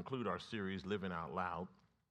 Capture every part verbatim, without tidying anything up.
conclude our series, Living Out Loud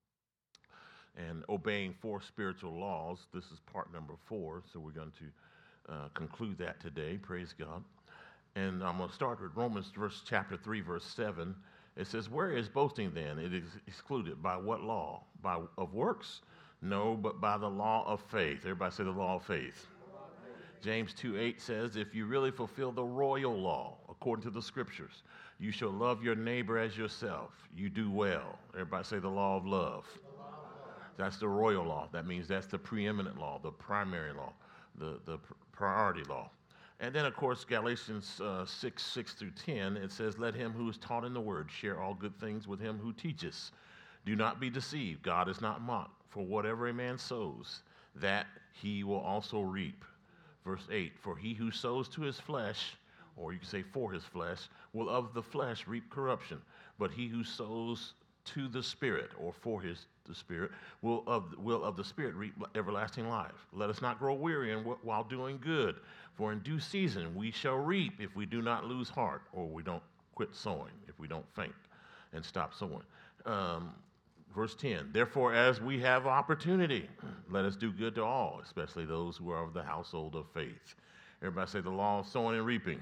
and Obeying Four Spiritual Laws. This is part number four, so we're going to uh, conclude that today. Praise God. And I'm going to start with Romans verse, chapter three, verse seven. It says, where is boasting then? It is excluded. By what law? By of works? No, but by the law of faith. Everybody say the law of faith. James two eight says, if you really fulfill the royal law, according to the scriptures, you shall love your neighbor as yourself. You do well. Everybody say the law of love. That's the royal law. That means that's the preeminent law, the primary law, the, the priority law. And then, of course, Galatians uh, six, six through ten, it says, let him who is taught in the word share all good things with him who teaches. Do not be deceived. God is not mocked. For whatever a man sows, that he will also reap. Verse eight, for he who sows to his flesh, or you can say for his flesh, will of the flesh reap corruption. But he who sows to the Spirit, or for his the Spirit, will of, will of the Spirit reap everlasting life. Let us not grow weary in what, while doing good, for in due season we shall reap if we do not lose heart, or we don't quit sowing, if we don't faint and stop sowing. Um, verse ten, therefore as we have opportunity, let us do good to all, especially those who are of the household of faith. Everybody say the law of sowing and reaping.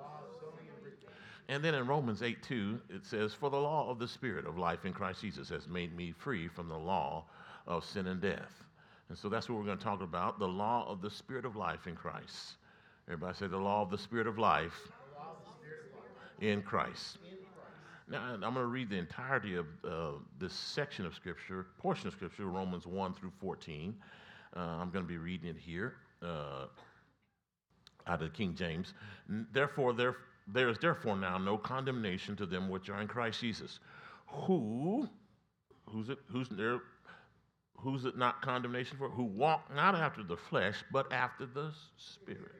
And then in Romans eight two, it says, for the law of the Spirit of life in Christ Jesus has made me free from the law of sin and death. And so that's what we're going to talk about, the law of the Spirit of life in Christ. Everybody say the law of the Spirit of life, of Spirit of life. In Christ. In Christ. Now, I'm going to read the entirety of uh, this section of Scripture, portion of Scripture, Romans one through fourteen. Uh, I'm going to be reading it here uh, out of the King James. Therefore, there There is therefore now no condemnation to them which are in Christ Jesus, who, who's it, who's there, who's it not condemnation for? Who walk not after the flesh, but after the Spirit.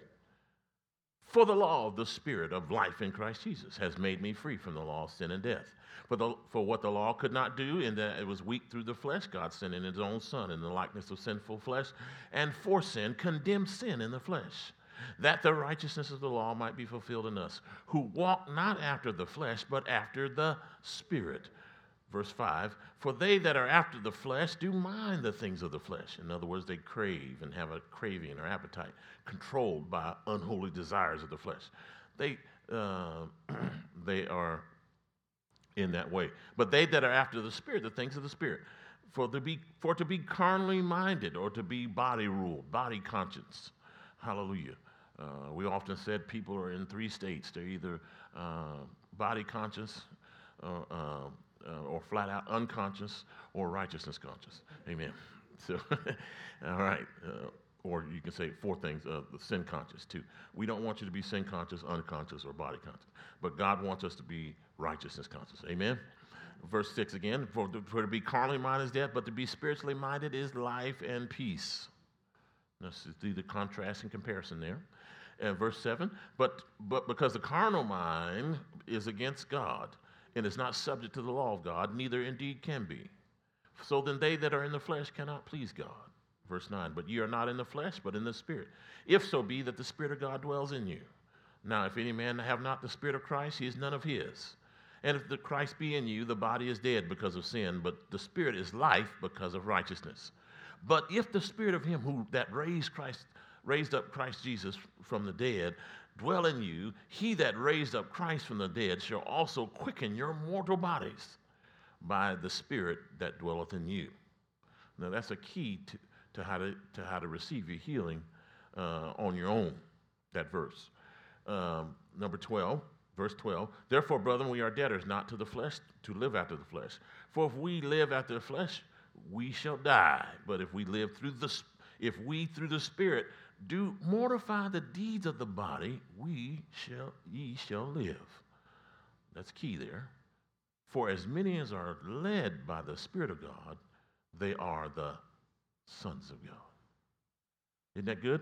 For the law of the Spirit of life in Christ Jesus has made me free from the law of sin and death. For, the, for what the law could not do, in that it was weak through the flesh, God sent in his own Son in the likeness of sinful flesh, and for sin condemned sin in the flesh, that the righteousness of the law might be fulfilled in us, who walk not after the flesh, but after the Spirit. Verse five, for they that are after the flesh do mind the things of the flesh. In other words, they crave and have a craving or appetite, controlled by unholy desires of the flesh. They, uh, they are in that way. But they that are after the Spirit, the things of the Spirit. For to be, for to be carnally minded, or to be body ruled, body conscience. Hallelujah. Uh, we often said people are in three states. They're either uh, body conscious, uh, uh, uh, or flat out unconscious, or righteousness conscious. Amen. So, all right. Uh, or you can say four things, uh, the sin conscious too. We don't want you to be sin conscious, unconscious, or body conscious. But God wants us to be righteousness conscious. Amen. Verse six again, for to, for to be carnally minded is death, but to be spiritually minded is life and peace. Let's see the contrast and comparison there. And verse seven, but but because the carnal mind is against God, and is not subject to the law of God, neither indeed can be. So then they that are in the flesh cannot please God. Verse nine, but ye are not in the flesh, but in the Spirit, if so be that the Spirit of God dwells in you. Now if any man have not the Spirit of Christ, he is none of his. And if the Christ be in you, the body is dead because of sin, but the Spirit is life because of righteousness. But if the Spirit of him who that raised Christ, raised up Christ Jesus from the dead, dwell in you, he that raised up Christ from the dead shall also quicken your mortal bodies by the Spirit that dwelleth in you. Now that's a key to, to how to to how to receive your healing uh, on your own. That verse, um, number twelve, verse twelve. Therefore, brethren, we are debtors not to the flesh to live after the flesh. For if we live after the flesh, we shall die. But if we live through the, if we through the Spirit do mortify the deeds of the body, we shall, ye shall live. That's key there. For as many as are led by the Spirit of God, they are the sons of God. Isn't that good?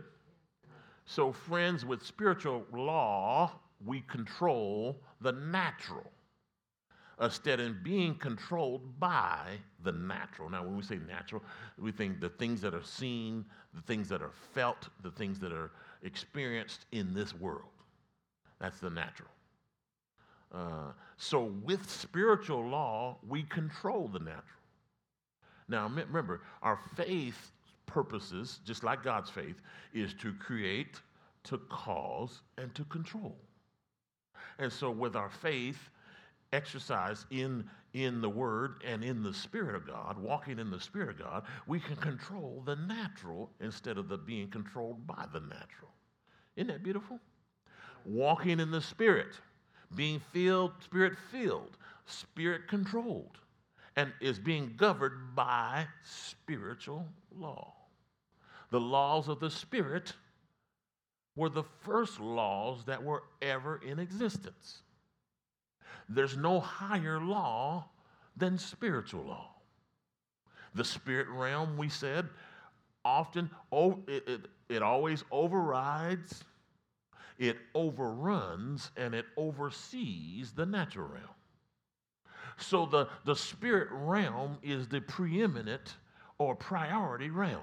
So, friends, with spiritual law, we control the natural, instead of being controlled by the natural. Now, when we say natural, we think the things that are seen, the things that are felt, the things that are experienced in this world. That's the natural. Uh, so with spiritual law, we control the natural. Now, remember, our faith purposes, just like God's faith, is to create, to cause, and to control. And so with our faith exercised in, in the Word and in the Spirit of God, walking in the Spirit of God, we can control the natural instead of the being controlled by the natural. Isn't that beautiful? Walking in the Spirit, being filled, Spirit-filled, Spirit-controlled, and is being governed by spiritual law. The laws of the Spirit were the first laws that were ever in existence. There's no higher law than spiritual law. The spirit realm, we said, often, it, it, it always overrides, it overruns, and it oversees the natural realm. So the, the spirit realm is the preeminent or priority realm.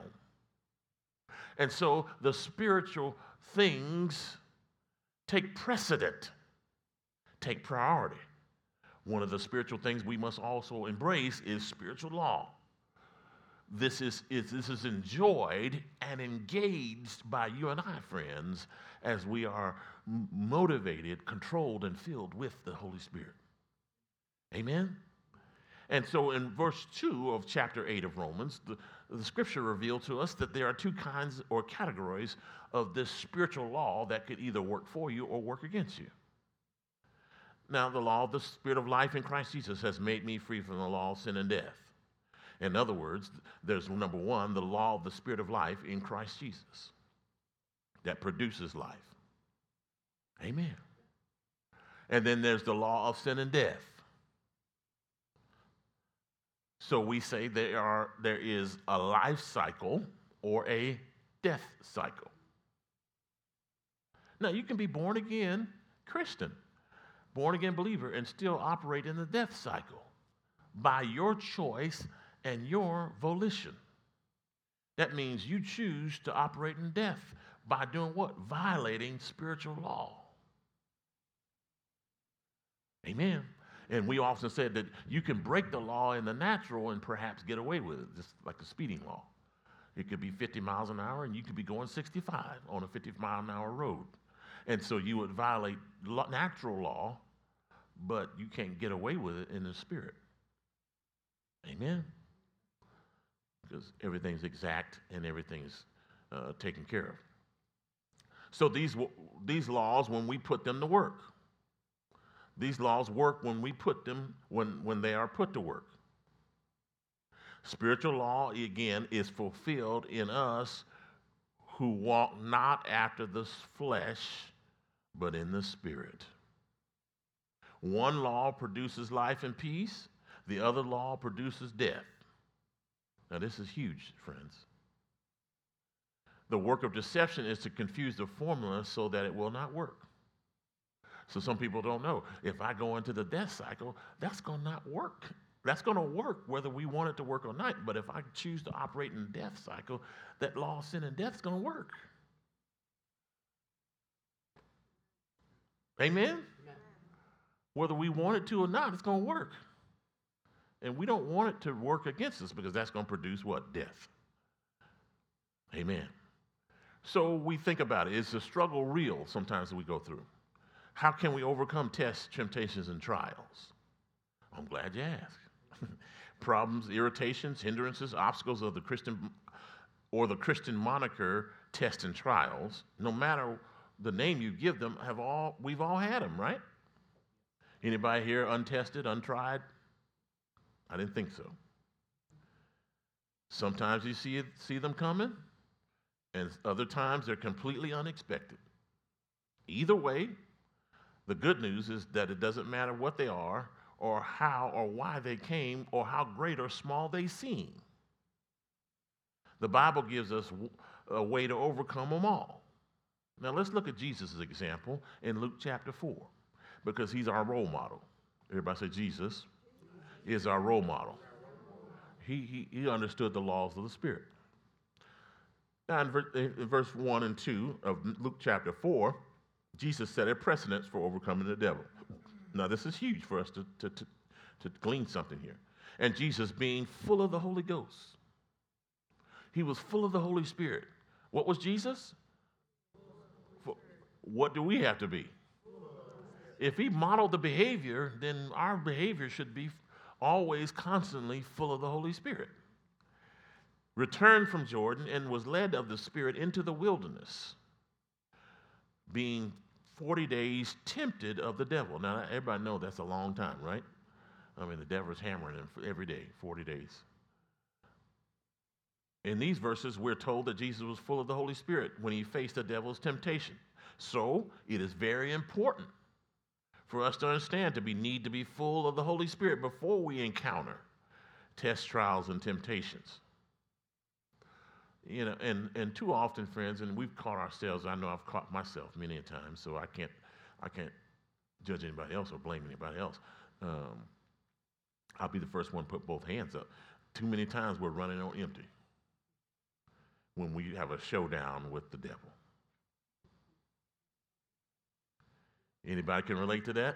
And so the spiritual things take precedent, take priority. One of the spiritual things we must also embrace is spiritual law. This is, is, this is enjoyed and engaged by you and I, friends, as we are m- motivated, controlled, and filled with the Holy Spirit. Amen? And so in verse two of chapter eight of Romans, the, the scripture revealed to us that there are two kinds or categories of this spiritual law that could either work for you or work against you. Now, the law of the Spirit of life in Christ Jesus has made me free from the law of sin and death. In other words, there's number one, the law of the Spirit of life in Christ Jesus that produces life. Amen. And then there's the law of sin and death. So we say there are there is a life cycle or a death cycle. Now, you can be born again Christian, born again believer, and still operate in the death cycle by your choice and your volition. That means you choose to operate in death by doing what? Violating spiritual law. Amen. And we often said that you can break the law in the natural and perhaps get away with it, just like the speeding law. It could be fifty miles an hour and you could be going sixty-five on a fifty mile an hour road. And so you would violate natural law, but you can't get away with it in the spirit. Amen? Because everything's exact and everything's uh, taken care of. So these, these laws, when we put them to work, these laws work when we put them, when, when they are put to work. Spiritual law, again, is fulfilled in us who walk not after the flesh, but in the Spirit. One law produces life and peace. The other law produces death. Now, this is huge, friends. The work of deception is to confuse the formula so that it will not work. So some people don't know. If I go into the death cycle, that's going to not work. That's going to work whether we want it to work or not. But if I choose to operate in the death cycle, that law of sin and death is going to work. Amen? Amen? Whether we want it to or not, it's going to work. And we don't want it to work against us because that's going to produce what? Death. Amen. So we think about it. Is the struggle real sometimes that we go through? How can we overcome tests, temptations, and trials? I'm glad you asked. Problems, irritations, hindrances, obstacles of the Christian or the Christian moniker tests and trials, no matter the name you give them, have all we've all had them, right? Anybody here untested, untried? I didn't think so. Sometimes you see it, see them coming, and other times they're completely unexpected. Either way, the good news is that it doesn't matter what they are or how or why they came or how great or small they seem. The Bible gives us a way to overcome them all. Now let's look at Jesus' example in Luke chapter four, because he's our role model. Everybody say Jesus is our role model. He, he, he understood the laws of the Spirit. Now in, ver- in verse one and two of Luke chapter four, Jesus set a precedent for overcoming the devil. Now, this is huge for us to, to, to, to glean something here. And Jesus being full of the Holy Ghost. He was full of the Holy Spirit. What was Jesus? What do we have to be? If he modeled the behavior, then our behavior should be always constantly full of the Holy Spirit. Returned from Jordan and was led of the Spirit into the wilderness, being forty days tempted of the devil. Now, everybody knows that's a long time, right? I mean, the devil's hammering him every day, forty days. In these verses, we're told that Jesus was full of the Holy Spirit when he faced the devil's temptation. So, it is very important for us to understand that we need to be full of the Holy Spirit before we encounter tests, trials, and temptations. You know, and, and too often, friends, and we've caught ourselves, I know I've caught myself many a time, so I can't I can't judge anybody else or blame anybody else. Um, I'll be the first one to put both hands up. Too many times we're running on empty when we have a showdown with the devil. Anybody can relate to that?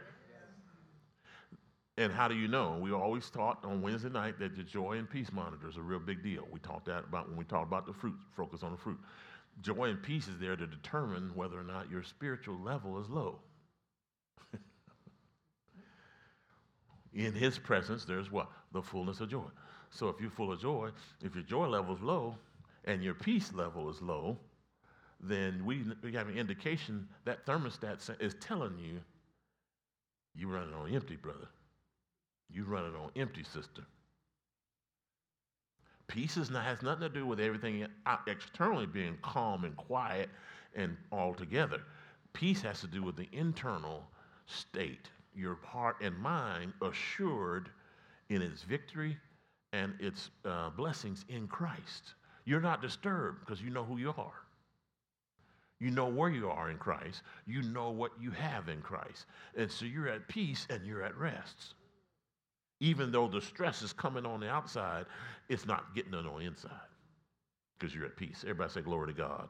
And how do you know? We always taught on Wednesday night that the joy and peace monitor is a real big deal. We talked that about when we talked about the fruit, focus on the fruit. Joy and peace is there to determine whether or not your spiritual level is low. In his presence, there's what? The fullness of joy. So if you're full of joy, if your joy level is low and your peace level is low, then we, we have an indication that thermostat is telling you, you're running on empty, brother. You're running on empty, sister. Peace is not, has nothing to do with everything externally being calm and quiet and all together. Peace has to do with the internal state, your heart and mind assured in its victory and its uh, blessings in Christ. You're not disturbed because you know who you are. You know where you are in Christ. You know what you have in Christ. And so you're at peace and you're at rest. Even though the stress is coming on the outside, it's not getting it on the inside because you're at peace. Everybody say glory to God.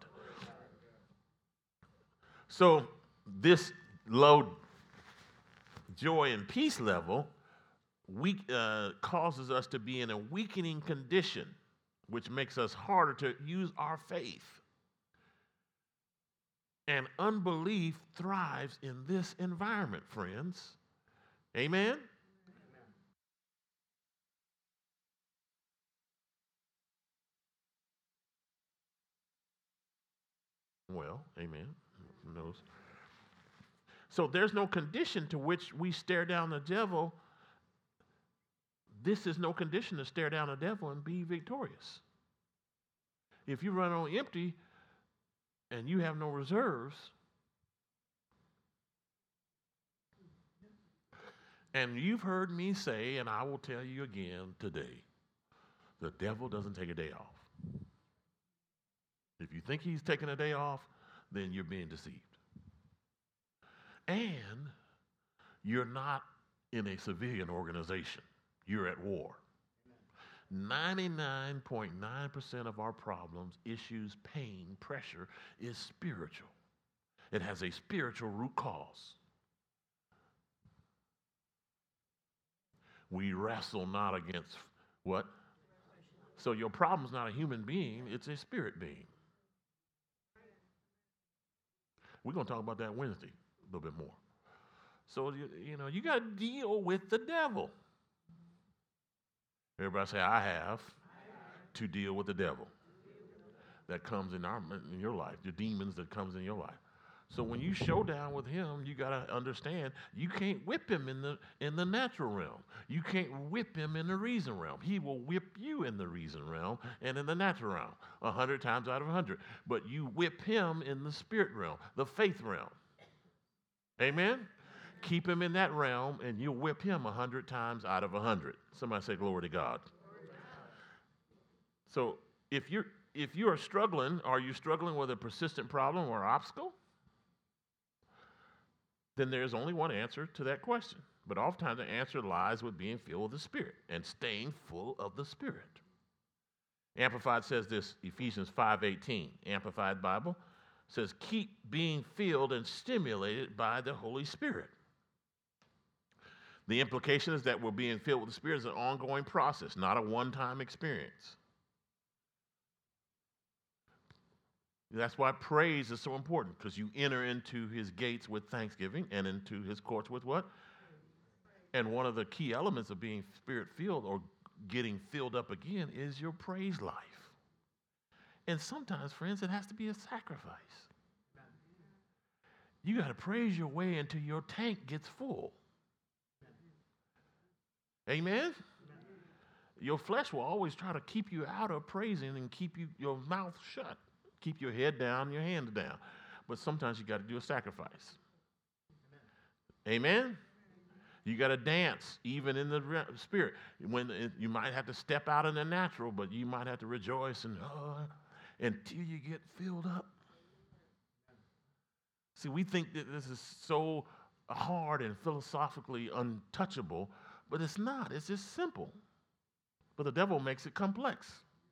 So this low joy and peace level weak, uh, causes us to be in a weakening condition, which makes us harder to use our faith. And unbelief thrives in this environment, friends. Amen? Well, amen. Who knows? So there's no condition to which we stare down the devil. This is no condition to stare down the devil and be victorious. If you run on empty and you have no reserves, and you've heard me say, and I will tell you again today, the devil doesn't take a day off. If you think he's taking a day off, then you're being deceived. And you're not in a civilian organization. You're at war. ninety-nine point nine percent of our problems, issues, pain, pressure is spiritual. It has a spiritual root cause. We wrestle not against what? So your problem is not a human being, it's a spirit being. We're going to talk about that Wednesday a little bit more. So, you, you know, you got to deal with the devil. Everybody say, I have, I have to deal with the devil that comes in, our, in your life, the demons that comes in your life. So when you show down with him, you got to understand you can't whip him in the in the natural realm. You can't whip him in the reason realm. He will whip you in the reason realm and in the natural realm, a hundred times out of a hundred. But you whip him in the spirit realm, the faith realm. Amen? Keep him in that realm, and you'll whip him a hundred times out of a hundred. Somebody say glory to God. So if you're if you are struggling, are you struggling with a persistent problem or obstacle? Then there's only one answer to that question. But oftentimes the answer lies with being filled with the Spirit and staying full of the Spirit. Amplified says this, Ephesians five eighteen, Amplified Bible says, keep being filled and stimulated by the Holy Spirit. The implication is that we're being filled with the Spirit is an ongoing process, not a one-time experience. That's why praise is so important, because you enter into his gates with thanksgiving and into his courts with what? And one of the key elements of being Spirit-filled or getting filled up again is your praise life. And sometimes, friends, it has to be a sacrifice. You got to praise your way until your tank gets full. Amen? Amen? Your flesh will always try to keep you out of praising and keep you, your mouth shut. Keep your head down, your hands down. But sometimes you got to do a sacrifice. Amen? Amen? You got to dance even in the re- spirit. When it, you might have to step out in the natural, but you might have to rejoice and uh, until you get filled up. See, we think that this is so hard and philosophically untouchable, but it's not. It's just simple. But the devil makes it complex.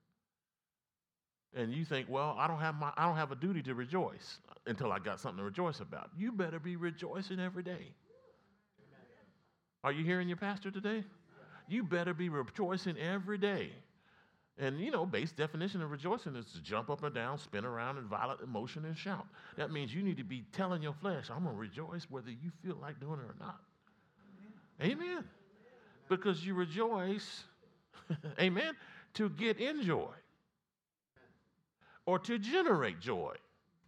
And you think, well, I don't have my, I don't have a duty to rejoice until I got something to rejoice about. You better be rejoicing every day. Are you hearing your pastor today? You better be rejoicing every day. And, you know, base definition of rejoicing is to jump up and down, spin around in violent emotion and shout. That means you need to be telling your flesh, I'm going to rejoice whether you feel like doing it or not. Amen. Amen. Because you rejoice, amen, to get in joy or to generate joy.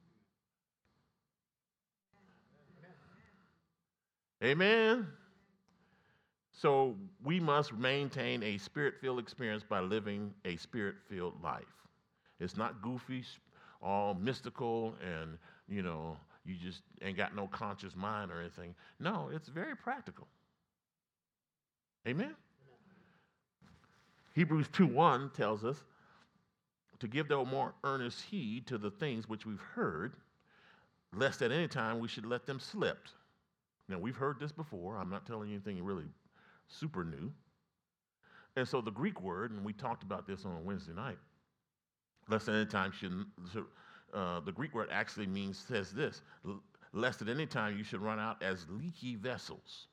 Amen. So we must maintain a Spirit-filled experience by living a Spirit-filled life. It's not goofy, all mystical, and, you know, you just ain't got no conscious mind or anything. No, it's very practical. Amen? Amen. Hebrews two one tells us to give the more earnest heed to the things which we've heard, lest at any time we should let them slip. Now, we've heard this before. I'm not telling you anything really super new. And so the Greek word, and we talked about this on Wednesday night, lest at any time should, uh, the Greek word actually means, says this, lest at any time you should run out as leaky vessels.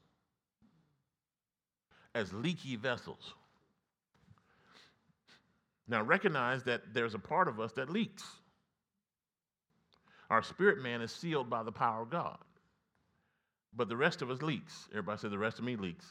As leaky vessels. Now recognize that there's a part of us that leaks. Our spirit man is sealed by the power of God. But the rest of us leaks. Everybody say the rest of me leaks.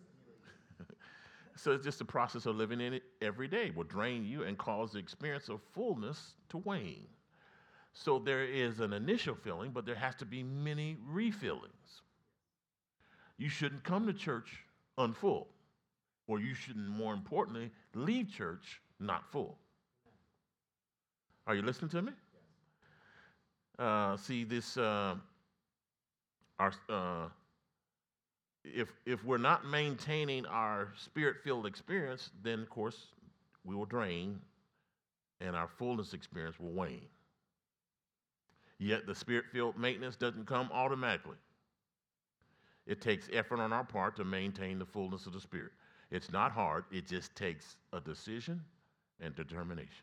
So it's just the process of living in it every day will drain you and cause the experience of fullness to wane. So there is an initial filling, but there has to be many refillings. You shouldn't come to church unfull, or you shouldn't, more importantly, leave church not full. Are you listening to me? Uh, see, this, uh, our, uh, If if we're not maintaining our spirit-filled experience, then, of course, we will drain and our fullness experience will wane. Yet the spirit-filled maintenance doesn't come automatically. It takes effort on our part to maintain the fullness of the Spirit. It's not hard. It just takes a decision and determination.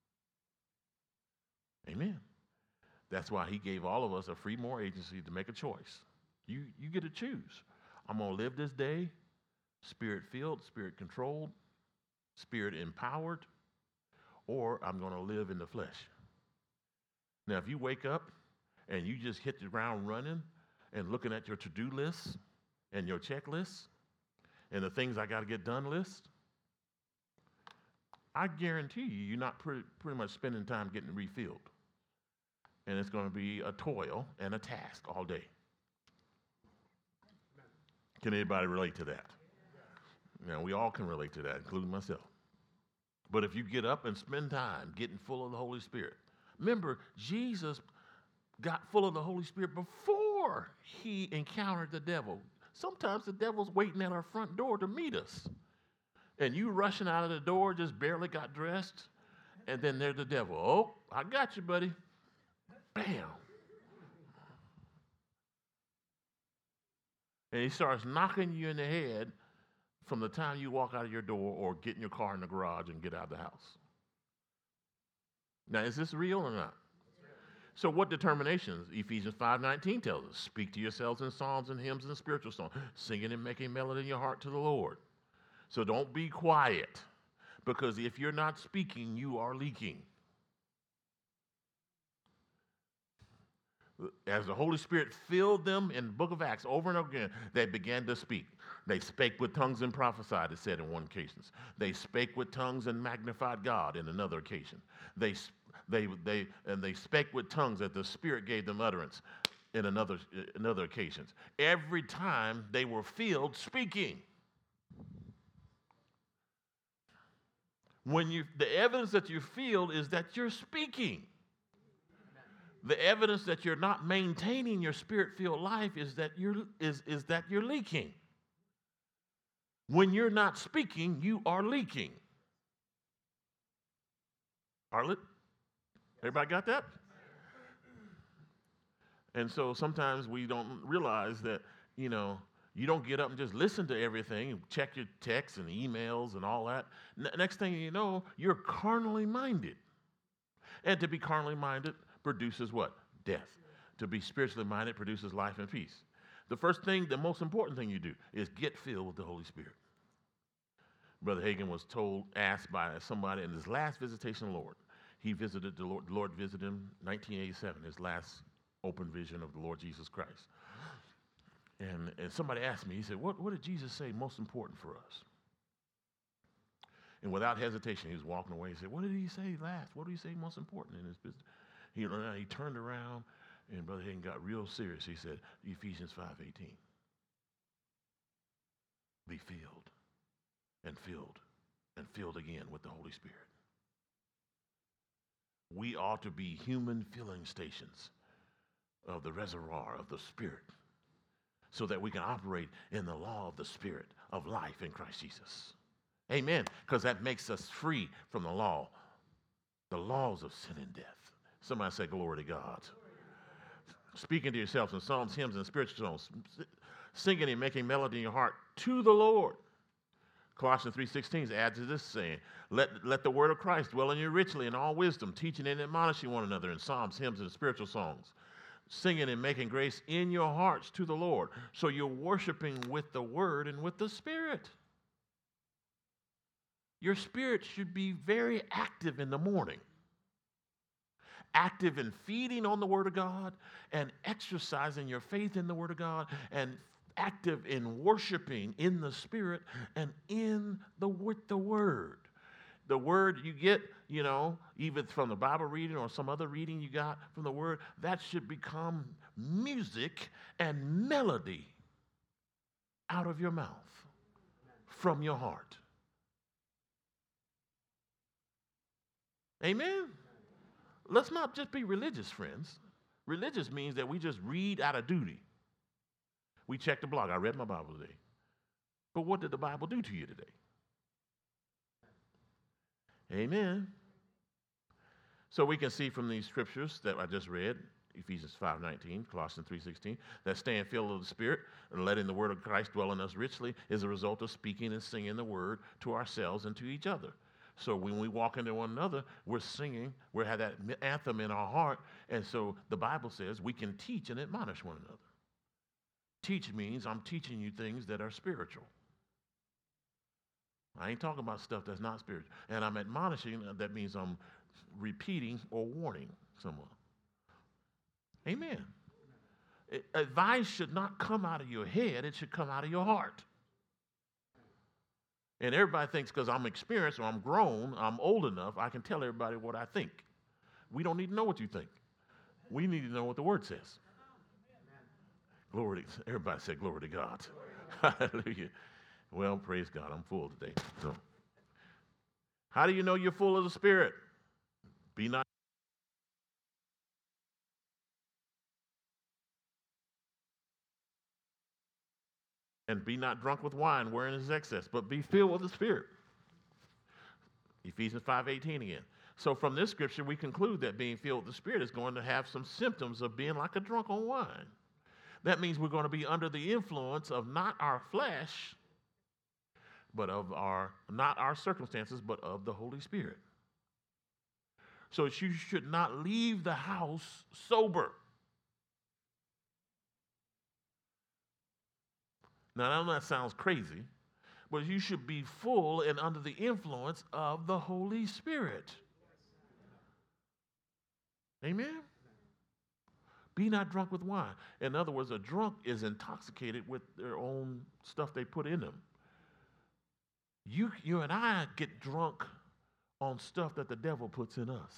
Amen. That's why he gave all of us a free moral agency to make a choice. You, you get to choose. I'm going to live this day spirit-filled, spirit-controlled, spirit-empowered, or I'm going to live in the flesh. Now, if you wake up and you just hit the ground running and looking at your to-do list and your checklists and the things I got to get done list, I guarantee you, you're not pretty, pretty much spending time getting refilled. And it's going to be a toil and a task all day. Can anybody relate to that? Now, we all can relate to that, including myself. But if you get up and spend time getting full of the Holy Spirit, remember, Jesus got full of the Holy Spirit before he encountered the devil. Sometimes the devil's waiting at our front door to meet us. And you rushing out of the door, just barely got dressed, and then there's the devil. Oh, I got you, buddy. Bam. And he starts knocking you in the head from the time you walk out of your door or get in your car in the garage and get out of the house. Now, is this real or not? So what determinations? Ephesians five nineteen tells us, speak to yourselves in psalms and hymns and spiritual songs, singing and making melody in your heart to the Lord. So don't be quiet, because if you're not speaking, you are leaking. As the Holy Spirit filled them in the book of Acts over and over again, they began to speak. They spake with tongues and prophesied, it said in one occasion. They spake with tongues and magnified God in another occasion. They, they, they, and they spake with tongues that the Spirit gave them utterance in another, another occasions. Every time they were filled speaking. When you, the evidence that you feel is that you're speaking. The evidence that you're not maintaining your spirit-filled life is that you're is, is that you're leaking. When you're not speaking, you are leaking. Arlet? Everybody got that? And so sometimes we don't realize that, you know, you don't get up and just listen to everything, check your texts and emails and all that. N- next thing you know, you're carnally minded. And to be carnally minded produces what? Death. To be spiritually minded produces life and peace. The first thing, the most important thing you do is get filled with the Holy Spirit. Brother Hagin was told, asked by somebody in his last visitation of the Lord. He visited the Lord, the Lord visited him in nineteen eighty-seven, his last open vision of the Lord Jesus Christ. And, and somebody asked me, he said, what, what did Jesus say most important for us? And without hesitation, he was walking away. He said, what did he say last? What did he say most important in his business? He, he turned around, and Brother Hagin got real serious. He said, Ephesians five eighteen. Be filled and filled and filled again with the Holy Spirit. We ought to be human filling stations of the reservoir of the Spirit so that we can operate in the law of the Spirit of life in Christ Jesus. Amen. Because that makes us free from the law, the laws of sin and death. Somebody say, glory to God. Speaking to yourselves in psalms, hymns, and spiritual songs, singing and making melody in your heart to the Lord. Colossians three sixteen adds to this saying, let, let the word of Christ dwell in you richly in all wisdom, teaching and admonishing one another in psalms, hymns, and spiritual songs, singing and making grace in your hearts to the Lord. So you're worshiping with the word and with the Spirit. Your spirit should be very active in the morning. Active in feeding on the Word of God and exercising your faith in the Word of God, and active in worshiping in the Spirit and in the with the Word. The Word you get, you know, even from the Bible reading or some other reading you got from the Word, that should become music and melody out of your mouth, from your heart. Amen? Let's not just be religious, friends. Religious means that we just read out of duty. We check the blog. I read my Bible today. But what did the Bible do to you today? Amen. So we can see from these scriptures that I just read, Ephesians five nineteen, Colossians three sixteen, that staying filled with the Spirit and letting the word of Christ dwell in us richly is a result of speaking and singing the word to ourselves and to each other. So when we walk into one another, we're singing, we have that anthem in our heart, and so the Bible says we can teach and admonish one another. Teach means I'm teaching you things that are spiritual. I ain't talking about stuff that's not spiritual. And I'm admonishing, that means I'm repeating or warning someone. Amen. It, advice should not come out of your head, it should come out of your heart. And everybody thinks because I'm experienced or I'm grown, I'm old enough, I can tell everybody what I think. We don't need to know what you think. We need to know what the Word says. Glory to, everybody say glory to God. Hallelujah. Well, praise God. I'm full today. So, how do you know you're full of the Spirit? Be not and be not drunk with wine, wherein is excess, but be filled with the Spirit. Ephesians five eighteen again. So from this scripture, we conclude that being filled with the Spirit is going to have some symptoms of being like a drunk on wine. That means we're going to be under the influence of not our flesh, but of our, not our circumstances, but of the Holy Spirit. So you should not leave the house sober. Now, I know that sounds crazy, but you should be full and under the influence of the Holy Spirit. Amen? Be not drunk with wine. In other words, a drunk is intoxicated with their own stuff they put in them. You, you and I get drunk on stuff that the devil puts in us.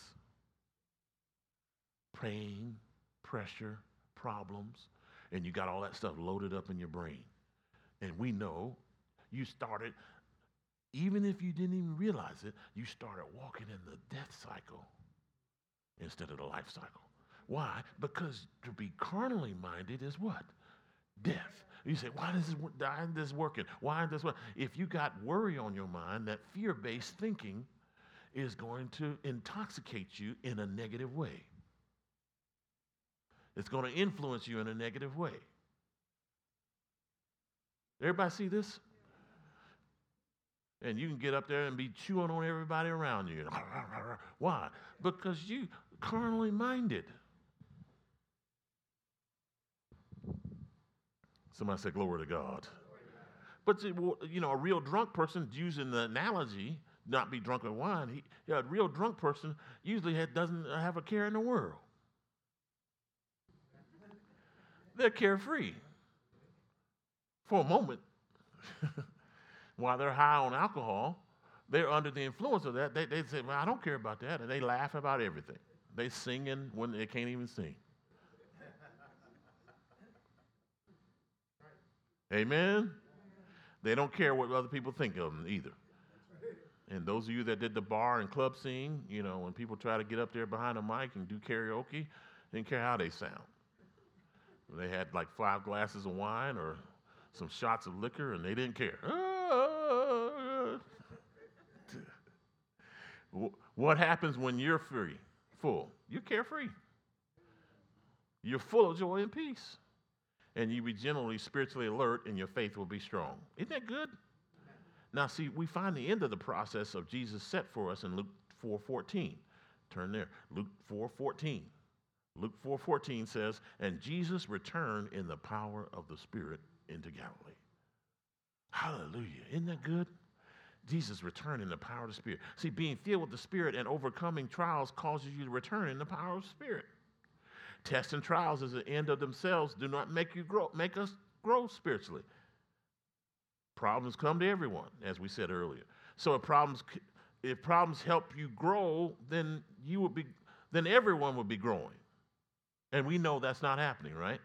Pain, pressure, problems, and you got all that stuff loaded up in your brain. And we know you started, even if you didn't even realize it, you started walking in the death cycle instead of the life cycle. Why? Because to be carnally minded is what? Death. You say, why is this, why isn't this working? Why isn't this working? If you got worry on your mind, that fear-based thinking is going to intoxicate you in a negative way. It's going to influence you in a negative way. Everybody see this? And you can get up there and be chewing on everybody around you. Why? Because you carnally minded. Somebody say glory to God. But you know, a real drunk person, using the analogy, not be drunk with wine, he, you know, a real drunk person usually had, doesn't have a care in the world. They're carefree for a moment. While they're high on alcohol, they're under the influence of that. They, they say, well, I don't care about that. And they laugh about everything. They singing when they can't even sing. Amen? They don't care what other people think of them either. And those of you that did the bar and club scene, you know, when people try to get up there behind a mic and do karaoke, they didn't care how they sound. They had like five glasses of wine or some shots of liquor, and they didn't care. What happens when you're free, full? You're carefree. You're full of joy and peace. And you be generally spiritually alert, and your faith will be strong. Isn't that good? Now, see, we find the end of the process of Jesus set for us in Luke four fourteen. Turn there. Luke four fourteen. Luke four fourteen says, and Jesus returned in the power of the Spirit into Galilee. Hallelujah. Isn't that good? Jesus returned in the power of the Spirit. See, being filled with the Spirit and overcoming trials causes you to return in the power of the Spirit. Tests and trials as the end of themselves do not make you grow, make us grow spiritually. Problems come to everyone, as we said earlier. So if problems, if problems help you grow, then you will be, then everyone will be growing. And we know that's not happening, right?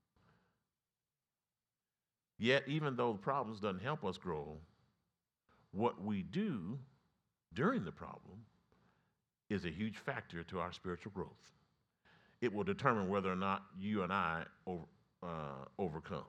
Yet, even though the problems doesn't help us grow, what we do during the problem is a huge factor to our spiritual growth. It will determine whether or not you and I over, uh, overcome.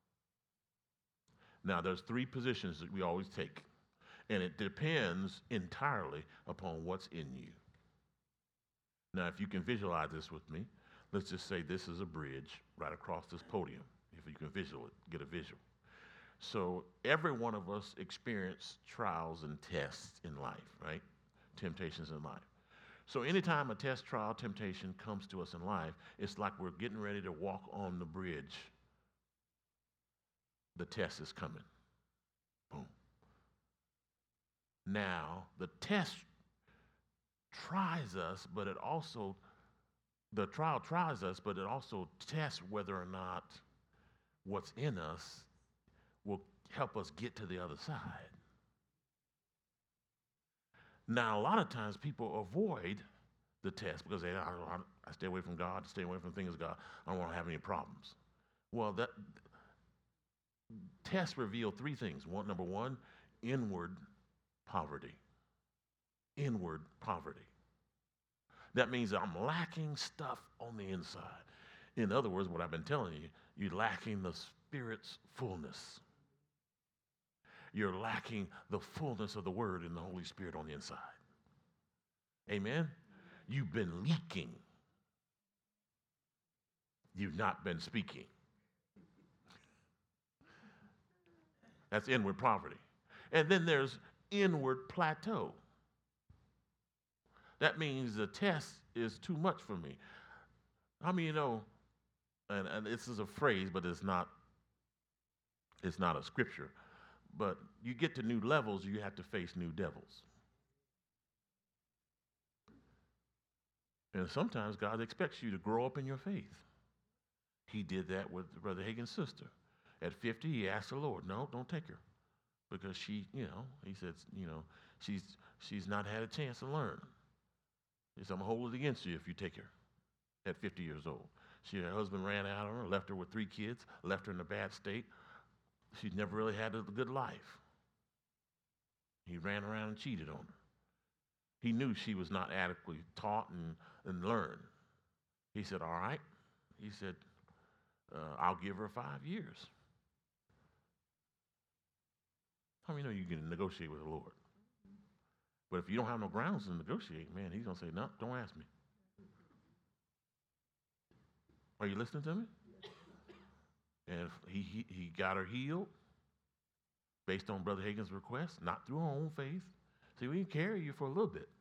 Now, there's three positions that we always take, and it depends entirely upon what's in you. Now, if you can visualize this with me, let's just say this is a bridge right across this podium. If you can visual it, get a visual. So every one of us experience trials and tests in life, right? Temptations in life. So anytime a test, trial, temptation comes to us in life, it's like we're getting ready to walk on the bridge. The test is coming. Boom. Now, the test tries us, but it also, the trial tries us, but it also tests whether or not what's in us will help us get to the other side. Now, a lot of times people avoid the test because they, I, I, I stay away from God, stay away from things of God. I don't want to have any problems. Well, that tests reveal three things. One, number one, inward poverty. Inward poverty. That means that I'm lacking stuff on the inside. In other words, what I've been telling you, you're lacking the Spirit's fullness. You're lacking the fullness of the Word and the Holy Spirit on the inside. Amen? You've been leaking. You've not been speaking. That's inward poverty. And then there's inward plateau. That means the test is too much for me. How many you know, and, and this is a phrase, but it's not, it's not a scripture. But you get to new levels, you have to face new devils. And sometimes God expects you to grow up in your faith. He did that with Brother Hagin's sister. At fifty, he asked the Lord, no, don't take her. Because she, you know, he said, you know, she's she's not had a chance to learn. He said, I'm going to hold it against you if you take her at fifty years old. She, her husband ran out on her, left her with three kids, left her in a bad state. She's never really had a good life. He ran around and cheated on her. He knew she was not adequately taught and, and learned. He said, all right. He said, uh, I'll give her five years. How many know you can negotiate with the Lord? But if you don't have no grounds to negotiate, man, he's going to say, no, don't ask me. Are you listening to me? And he, he, he got her healed based on Brother Hagin's request, not through her own faith. See, we can carry you for a little bit.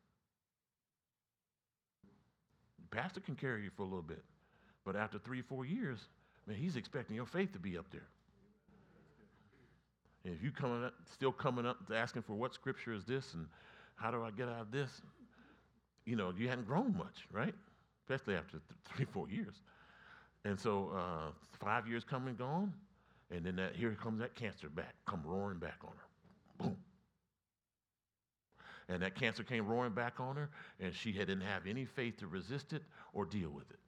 The pastor can carry you for a little bit. But after three, four years, man, he's expecting your faith to be up there. And if you coming up, still coming up asking for what scripture is this and how do I get out of this, you know, you hadn't grown much, right? Especially after th- three, four years. And so uh, five years come and gone, and then that, here comes that cancer back, come roaring back on her. Boom. And that cancer came roaring back on her, and she had, didn't have any faith to resist it or deal with it.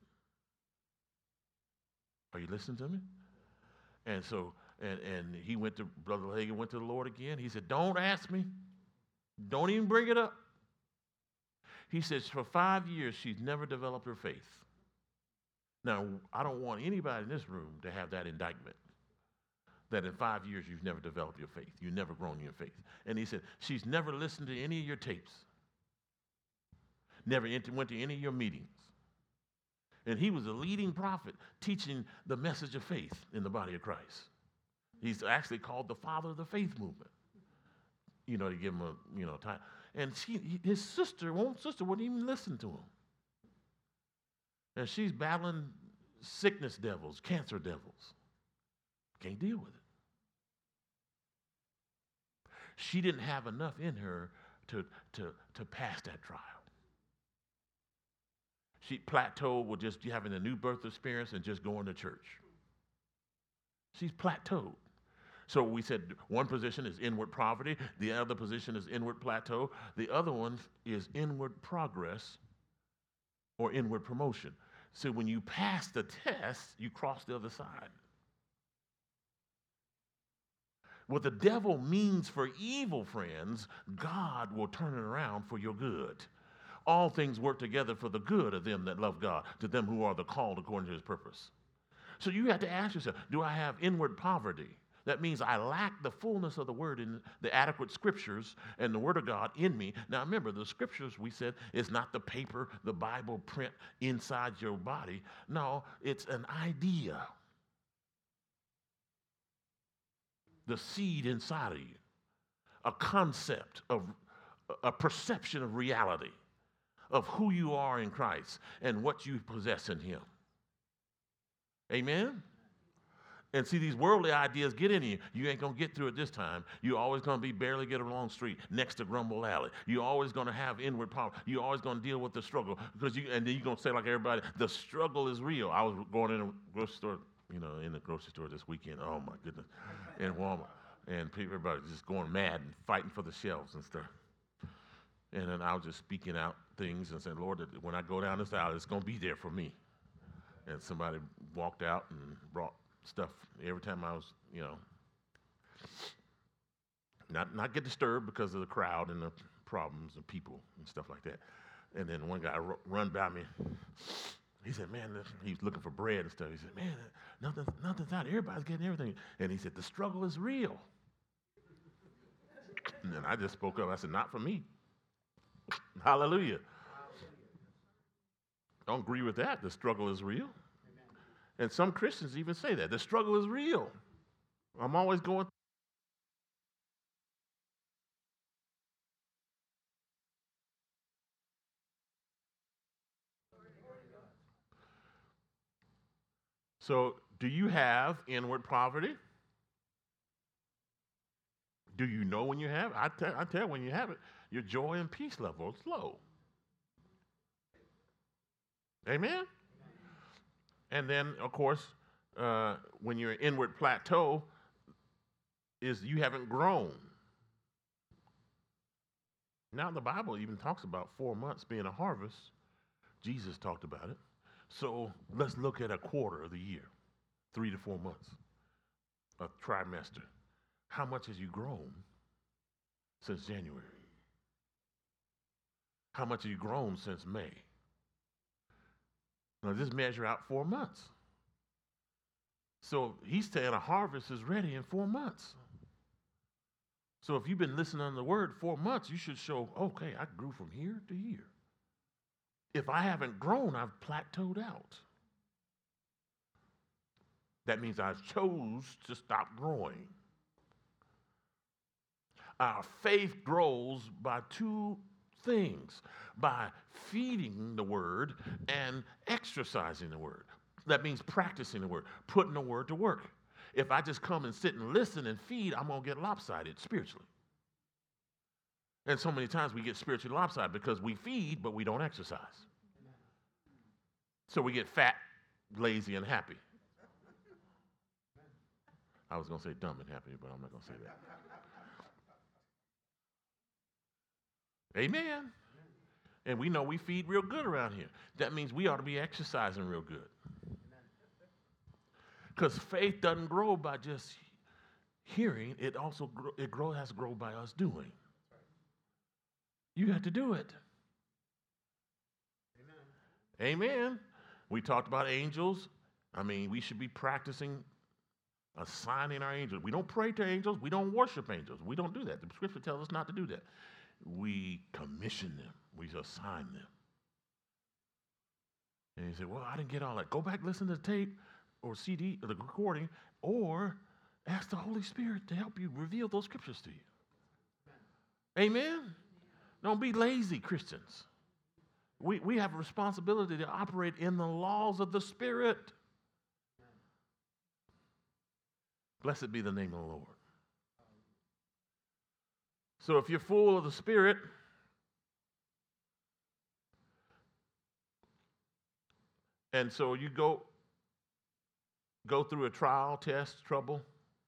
Are you listening to me? And so, and, and he went to, Brother Hagin went to the Lord again. He said, don't ask me. Don't even bring it up. He says, for five years, she's never developed her faith. Now, I don't want anybody in this room to have that indictment, that in five years you've never developed your faith. You've never grown in your faith. And he said, she's never listened to any of your tapes, never went to any of your meetings. And he was a leading prophet teaching the message of faith in the body of Christ. He's actually called the father of the faith movement, you know, to give him a, you know, time. And she, his sister, own sister, wouldn't even listen to him. And she's battling sickness devils, cancer devils. Can't deal with it. She didn't have enough in her to, to, to pass that trial. She plateaued with just having a new birth experience and just going to church. She's plateaued. So we said one position is inward poverty, the other position is inward plateau, the other one is inward progress or inward promotion. So when you pass the test, you cross the other side. What the devil means for evil, friends, God will turn it around for your good. All things work together for the good of them that love God, to them who are the called according to his purpose. So you have to ask yourself, do I have inward poverty? That means I lack the fullness of the word in the adequate scriptures and the word of God in me. Now remember, the scriptures, we said, is not the paper, the Bible print inside your body. No, it's an idea. The seed inside of you. A concept of, a perception of reality, of who you are in Christ and what you possess in him. Amen? And see, these worldly ideas get in you. You ain't going to get through it this time. You're always going to be barely get along the street next to Grumble Alley. You're always going to have inward power. You're always going to deal with the struggle. because you, And then you're going to say like everybody, the struggle is real. I was going in a grocery store, you know, in the grocery store this weekend. Oh, my goodness. In Walmart. And people, everybody just going mad and fighting for the shelves and stuff. And then I was just speaking out things and saying, Lord, when I go down this aisle, it's going to be there for me. And somebody walked out and brought stuff every time I was, you know, not not get disturbed because of the crowd and the problems and people and stuff like that. And then one guy r- run by me. He said, man, he was looking for bread and stuff. He said, man, nothing, nothing's out. Everybody's getting everything. And he said, the struggle is real. And then I just spoke up. I said, not for me. Hallelujah. I don't agree with that. The struggle is real. And some Christians even say that. The struggle is real. I'm always going So, do you have inward poverty? Do you know when you have it? I tell, I tell when you have it, your joy and peace level is low. Amen? And then, of course, uh, when your inward plateau is you haven't grown. Now, the Bible even talks about four months being a harvest. Jesus talked about it. So let's look at a quarter of the year, three to four months, a trimester. How much has you grown since January? How much have you grown since May? Now, just measure out four months. So he's saying a harvest is ready in four months. So if you've been listening to the word four months, you should show, okay, I grew from here to here. If I haven't grown, I've plateaued out. That means I chose to stop growing. Our faith grows by two things, by feeding the word and exercising the word. That means practicing the word, putting the word to work. If I just come and sit and listen and feed, I'm going to get lopsided spiritually. And so many times we get spiritually lopsided because we feed, but we don't exercise. So we get fat, lazy, and happy. I was going to say dumb and happy, but I'm not going to say that. Amen. And we know we feed real good around here. That means we ought to be exercising real good. Because faith doesn't grow by just hearing. It also grow, it grow, has to grow by us doing. You have to do it. Amen. Amen. We talked about angels. I mean, we should be practicing assigning our angels. We don't pray to angels. We don't worship angels. We don't do that. The scripture tells us not to do that. We commission them. We assign them. And you say, well, I didn't get all that. Go back, listen to the tape or C D or the recording, or ask the Holy Spirit to help you reveal those scriptures to you. Amen? Amen? Don't be lazy, Christians. We, we have a responsibility to operate in the laws of the Spirit. Blessed be the name of the Lord. So if you're full of the Spirit, and so you go, go through a trial, test, trouble,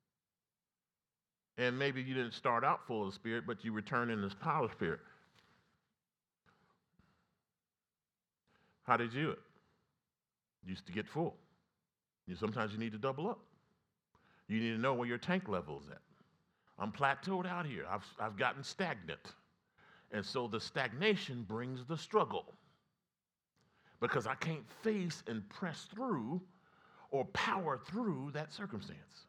and maybe you didn't start out full of the Spirit, but you return in this power of Spirit. How did you do it? You used to get full. You, sometimes you need to double up. You need to know where your tank level is at. I'm plateaued out here. I've, I've gotten stagnant. And so the stagnation brings the struggle. Because I can't face and press through or power through that circumstance.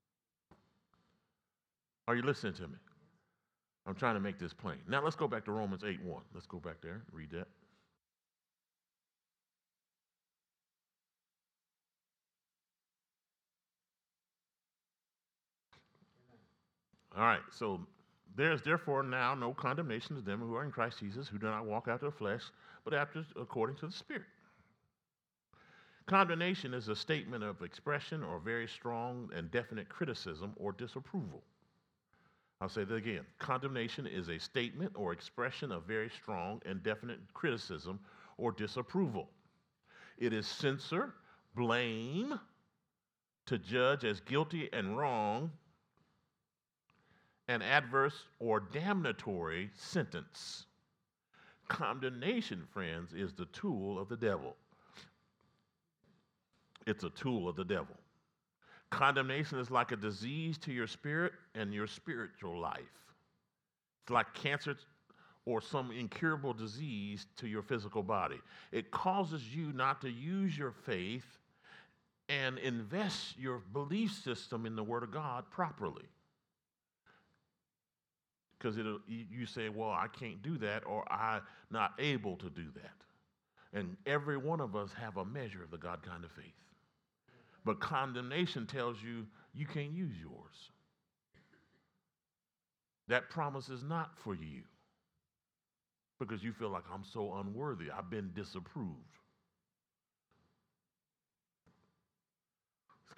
Are you listening to me? I'm trying to make this plain. Now let's go back to Romans eight one. Let's go back there, read that. All right, so there's therefore now no condemnation to them who are in Christ Jesus, who do not walk after the flesh, but after according to the Spirit. Condemnation is a statement of expression or very strong and definite criticism or disapproval. I'll say that again. Condemnation is a statement or expression of very strong and definite criticism or disapproval. It is censure, blame, to judge as guilty and wrong, an adverse or damnatory sentence. Condemnation, friends, is the tool of the devil. It's a tool of the devil. Condemnation is like a disease to your spirit and your spiritual life. It's like cancer or some incurable disease to your physical body. It causes you not to use your faith and invest your belief system in the Word of God properly. Because you say, well, I can't do that, or I'm not able to do that. And every one of us have a measure of the God kind of faith. But condemnation tells you you can't use yours. That promise is not for you. Because you feel like I'm so unworthy. I've been disapproved.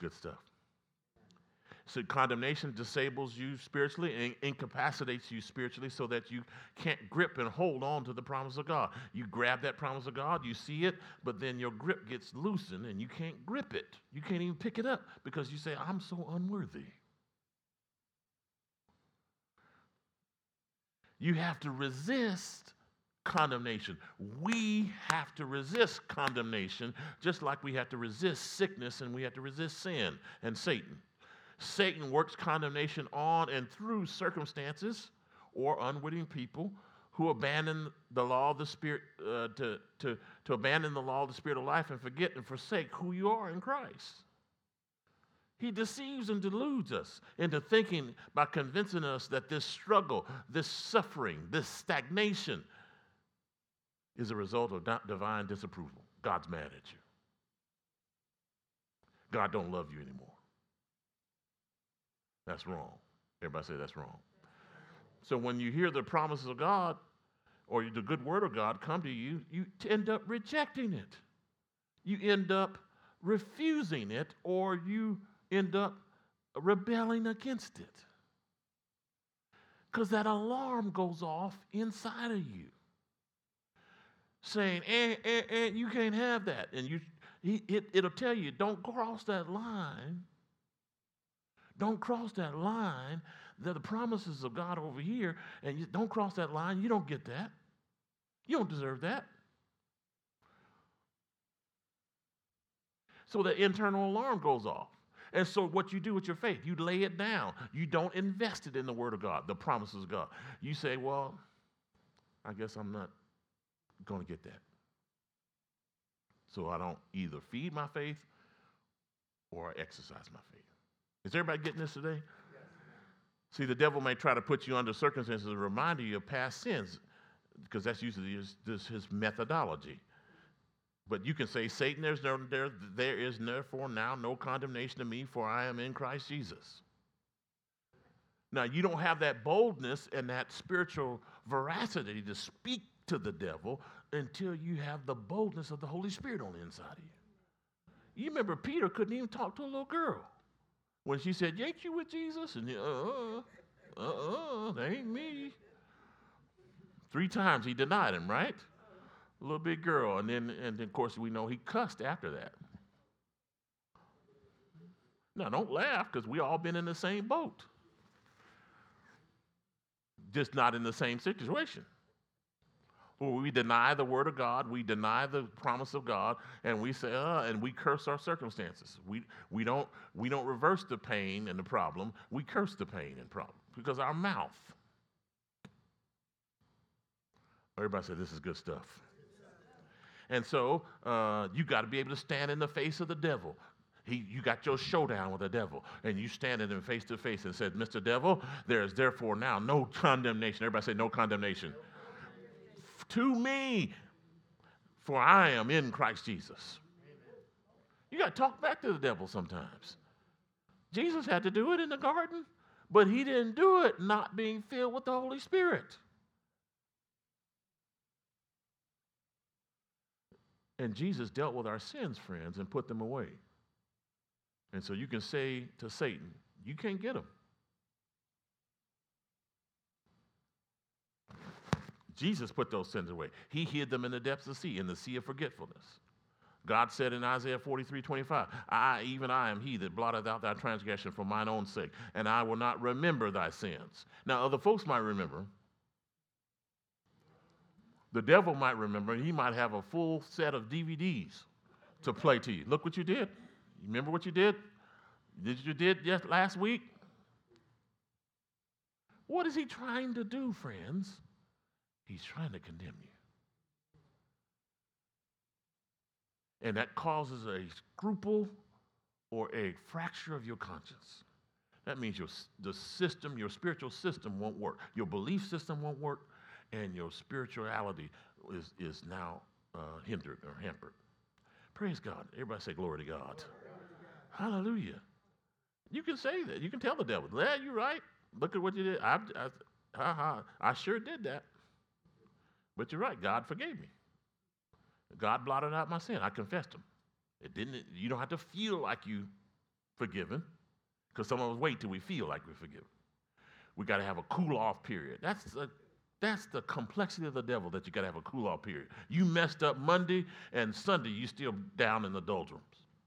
good stuff. So condemnation disables you spiritually and incapacitates you spiritually so that you can't grip and hold on to the promise of God. You grab that promise of God, you see it, but then your grip gets loosened and you can't grip it. You can't even pick it up because you say, I'm so unworthy. You have to resist condemnation. We have to resist condemnation just like we have to resist sickness and we have to resist sin and Satan. Satan works condemnation on and through circumstances or unwitting people who abandon the law of the Spirit, uh, to, to, to abandon the law of the Spirit of life and forget and forsake who you are in Christ. He deceives and deludes us into thinking by convincing us that this struggle, this suffering, this stagnation is a result of divine disapproval. God's mad at you. God don't love you anymore. That's wrong. Everybody say that's wrong. So when you hear the promises of God or the good word of God come to you, you end up rejecting it. You end up refusing it, or you end up rebelling against it. Because that alarm goes off inside of you saying, eh, eh, eh, you can't have that. And you, it, it'll tell you, don't cross that line. Don't cross that line. They're the promises of God over here, and you don't cross that line. You don't get that. You don't deserve that. So the internal alarm goes off. And so what you do with your faith, you lay it down. You don't invest it in the Word of God, the promises of God. You say, well, I guess I'm not going to get that. So I don't either feed my faith or exercise my faith. Is everybody getting this today? Yes. See, the devil may try to put you under circumstances to remind you of past sins, because that's usually his, this, his methodology. But you can say, Satan, there's no, there, there is therefore now no condemnation to me, for I am in Christ Jesus. Now, you don't have that boldness and that spiritual veracity to speak to the devil until you have the boldness of the Holy Spirit on the inside of you. You remember Peter couldn't even talk to a little girl when she said, ain't you with Jesus? And he, uh-uh, uh-uh, that ain't me. Three times he denied him, right? A little big girl. And then, and then, of course, we know he cussed after that. Now, don't laugh, because we all been in the same boat. Just not in the same situation. Where we deny the word of God, we deny the promise of God, and we say, uh, and we curse our circumstances. We we don't we don't reverse the pain and the problem. We curse the pain and problem because our mouth. Everybody said this is good stuff. And so uh, you got to be able to stand in the face of the devil. He, you got your showdown with the devil, and you standing in face to face and said, Mister Devil, there is therefore now no condemnation. Everybody say no condemnation. To me, for I am in Christ Jesus. You got to talk back to the devil sometimes. Jesus had to do it in the garden, but he didn't do it not being filled with the Holy Spirit. And Jesus dealt with our sins, friends, and put them away. And so you can say to Satan, you can't get them. Jesus put those sins away. He hid them in the depths of the sea, in the sea of forgetfulness. God said in Isaiah forty-three twenty-five, I, even I am he that blotteth out thy transgression for mine own sake, and I will not remember thy sins. Now, other folks might remember. The devil might remember. He might have a full set of D V Ds to play to you. Look what you did. You remember what you did? Did you did just last week? What is he trying to do, friends? He's trying to condemn you. And that causes a scruple or a fracture of your conscience. That means your, the system, your spiritual system won't work. Your belief system won't work, and your spirituality is, is now uh, hindered or hampered. Praise God. Everybody say glory to God. Glory to God. Hallelujah. You can say that. You can tell the devil, yeah, you're right. Look at what you did. I, I, ha, ha, I sure did that. But you're right. God forgave me. God blotted out my sin. I confessed him. It didn't. You don't have to feel like you forgiven, because some of us wait till we feel like we're forgiven. We got to have a cool off period. That's a, that's the complexity of the devil, that you got to have a cool off period. You messed up Monday and Sunday, you still down in the doldrums.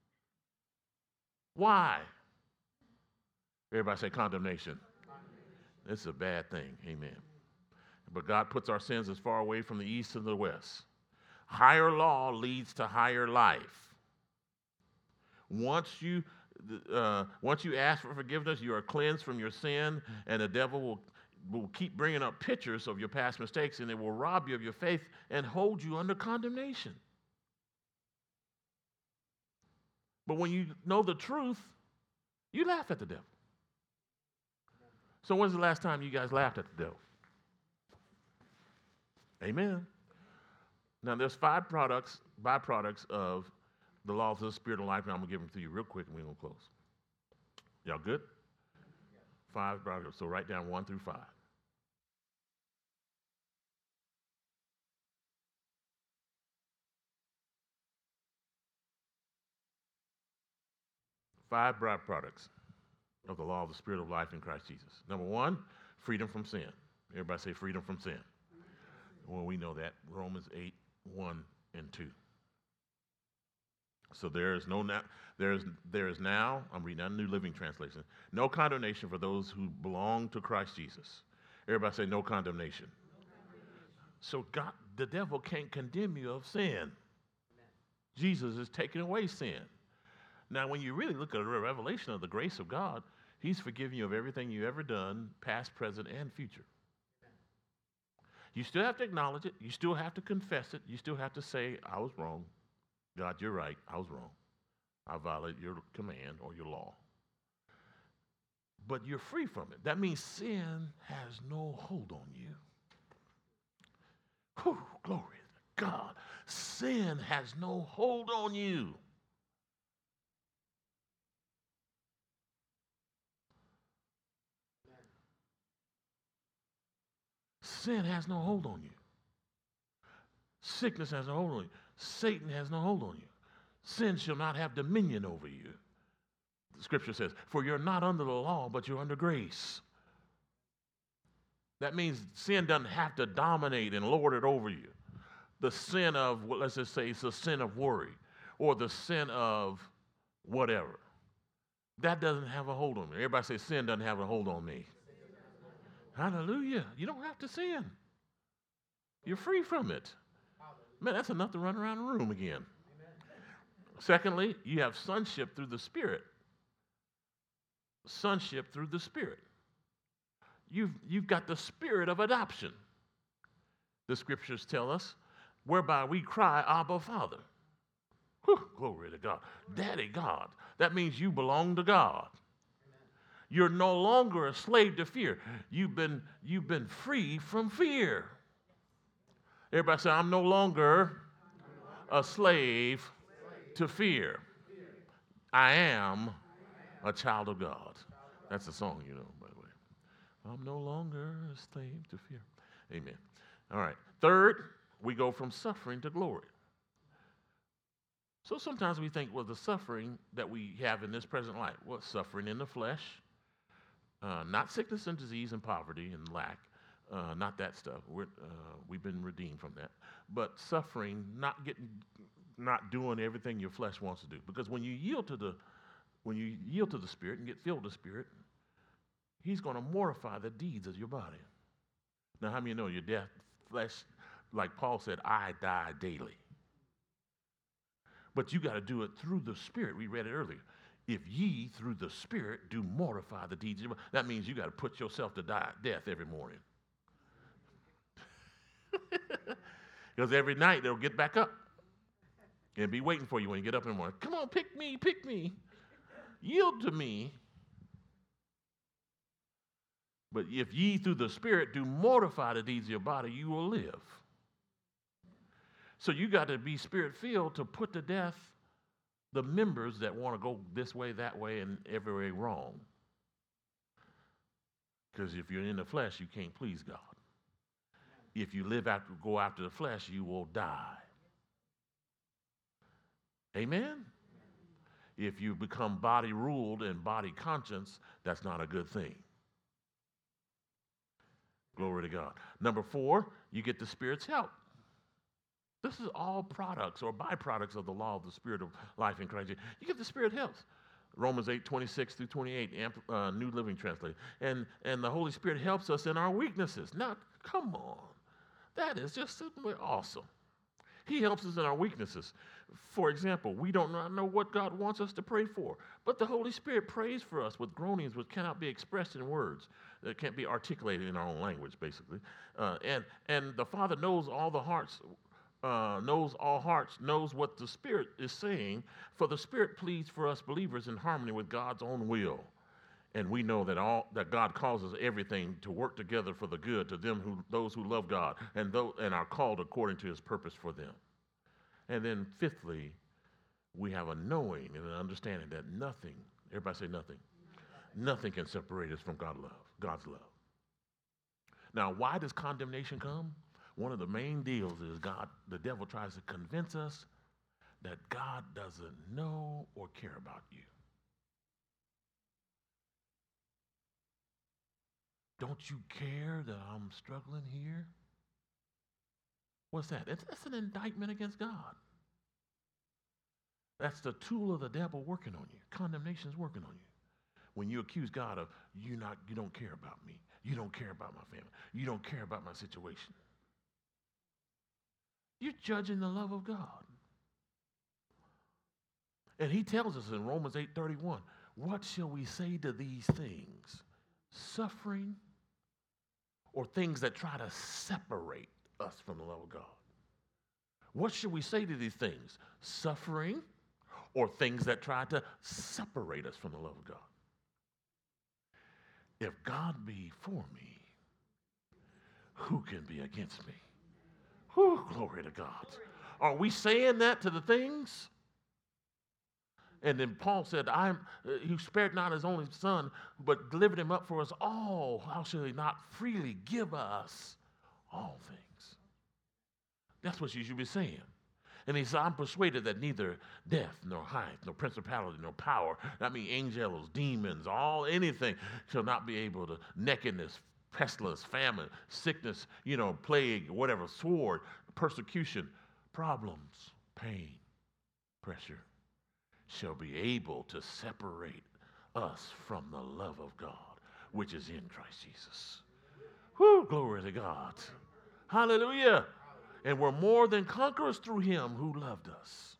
Why? Everybody say condemnation. It's a bad thing. Amen. But God puts our sins as far away from the east as the west. Higher law leads to higher life. Once you uh, once you ask for forgiveness, you are cleansed from your sin, and the devil will, will keep bringing up pictures of your past mistakes, and it will rob you of your faith and hold you under condemnation. But when you know the truth, you laugh at the devil. So when's the last time you guys laughed at the devil? Amen. Now, there's five products, byproducts of the laws of the Spirit of life, and I'm going to give them to you real quick, and we're going to close. Y'all good? Five byproducts. So write down one through five. Five byproducts of the law of the Spirit of life in Christ Jesus. Number one, freedom from sin. Everybody say freedom from sin. Well, we know that. Romans eight, one and two. So there is no now, there is there is now, I'm reading out a New Living Translation, no condemnation for those who belong to Christ Jesus. Everybody say no condemnation. So God, the devil can't condemn you of sin. Jesus is taking away sin. Now, when you really look at the revelation of the grace of God, he's forgiven you of everything you've ever done, past, present, and future. You still have to acknowledge it. You still have to confess it. You still have to say, I was wrong. God, you're right. I was wrong. I violated your command or your law. But you're free from it. That means sin has no hold on you. Whew, glory to God. Sin has no hold on you. Sin has no hold on you. Sickness has no hold on you. Satan has no hold on you. Sin shall not have dominion over you. The scripture says, for you're not under the law, but you're under grace. That means sin doesn't have to dominate and lord it over you. The sin of, well, let's just say it's the sin of worry or the sin of whatever. That doesn't have a hold on me. Everybody say sin doesn't have a hold on me. Hallelujah. You don't have to sin. You're free from it. Man, that's enough to run around the room again. Amen. Secondly, you have sonship through the Spirit. Sonship through the Spirit. You've, you've got the spirit of adoption. The scriptures tell us, whereby we cry, Abba, Father. Whew, glory to God. Daddy God. That means you belong to God. You're no longer a slave to fear. You've been, you've been free from fear. Everybody say, I'm no longer a slave to fear. I am a child of God. That's a song, you know, by the way. I'm no longer a slave to fear. Amen. All right. Third, we go from suffering to glory. So sometimes we think, well, the suffering that we have in this present life, well, suffering in the flesh, uh, not sickness and disease and poverty and lack. Uh, not that stuff. We're, uh, we've been redeemed from that. But suffering, not getting, not doing everything your flesh wants to do. Because when you yield to the, when you yield to the Spirit and get filled with the Spirit, He's going to mortify the deeds of your body. Now, how many of you know your death, flesh, like Paul said, I die daily. But you got to do it through the Spirit. We read it earlier. If ye through the Spirit do mortify the deeds of your body, that means you got to put yourself to die, death every morning. Because every night they'll get back up and be waiting for you when you get up in the morning. Come on, pick me, pick me. Yield to me. But if ye through the Spirit do mortify the deeds of your body, you will live. So you got to be Spirit-filled to put to death the members that want to go this way, that way, and every way wrong. Because if you're in the flesh, you can't please God. If you live after, go after the flesh, you will die. Amen? If you become body ruled and body conscious, that's not a good thing. Glory to God. Number four, you get the Spirit's help. This is all products or byproducts of the law of the Spirit of life in Christ Jesus. You get the Spirit helps. Romans eight, twenty-six through twenty-eight, uh, New Living Translation. And, and the Holy Spirit helps us in our weaknesses. Now, come on. That is just simply awesome. He helps us in our weaknesses. For example, we don't know what God wants us to pray for, but the Holy Spirit prays for us with groanings which cannot be expressed in words. That can't be articulated in our own language, basically. Uh, and, and the Father knows all the hearts, uh, knows all hearts, knows what the Spirit is saying, for the Spirit pleads for us believers in harmony with God's own will. And we know that all that God causes everything to work together for the good to them who those who love God and those, and are called according to his purpose for them. And then fifthly, we have a knowing and an understanding that nothing, everybody say nothing, nothing can separate us from God's love, God's love. Now, why does condemnation come? One of the main deals is God, the devil tries to convince us that God doesn't know or care about you. Don't you care that I'm struggling here? What's that? It's, it's an indictment against God. That's the tool of the devil working on you. Condemnation is working on you. When you accuse God of, you not, you don't care about me. You don't care about my family. You don't care about my situation. You're judging the love of God. And he tells us in Romans eight thirty-one, what shall we say to these things? Suffering or things that try to separate us from the love of God? What should we say to these things? Suffering or things that try to separate us from the love of God? If God be for me, who can be against me? Whew, glory to God. Are we saying that to the things? And then Paul said, I'm, uh, he spared not his only son, but delivered him up for us all. How shall he not freely give us all things? That's what you should be saying. And he said, I'm persuaded that neither death, nor height, nor principality, nor power, I mean angels, demons, all anything shall not be able to, nakedness, pestilence, famine, sickness, you know, plague, whatever, sword, persecution, problems, pain, pressure, shall be able to separate us from the love of God, which is in Christ Jesus. Whew, glory to God. Hallelujah. And we're more than conquerors through him who loved us.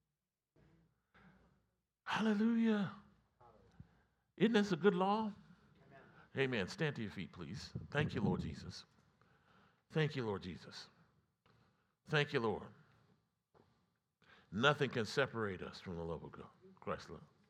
Hallelujah. Isn't this a good law? Amen. Amen. Stand to your feet, please. Thank you, Lord Jesus. Thank you, Lord Jesus. Thank you, Lord. Nothing can separate us from the love of God, Christ's love.